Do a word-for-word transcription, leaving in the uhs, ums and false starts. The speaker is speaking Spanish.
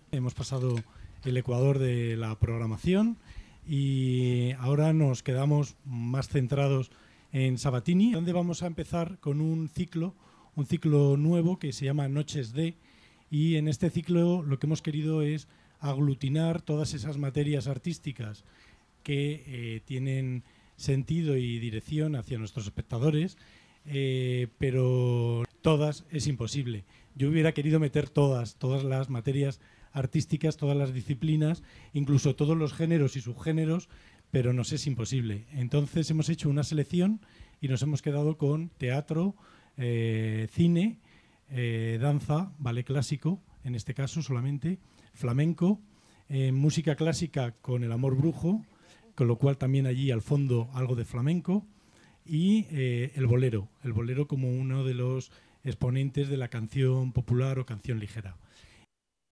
Hemos pasado el ecuador de la programación y ahora nos quedamos más centrados en Sabatini, donde vamos a empezar con un ciclo, un ciclo nuevo que se llama Noches de, y en este ciclo lo que hemos querido es aglutinar todas esas materias artísticas que eh, tienen sentido y dirección hacia nuestros espectadores, eh, pero todas es imposible. Yo hubiera querido meter todas, todas las materias artísticas, todas las disciplinas, incluso todos los géneros y subgéneros, pero nos es imposible. Entonces hemos hecho una selección y nos hemos quedado con teatro, eh, cine, eh, danza, ballet clásico, en este caso solamente, flamenco, eh, música clásica con el Amor Brujo, con lo cual también allí al fondo algo de flamenco, y eh, el bolero, el bolero como uno de los exponentes de la canción popular o canción ligera.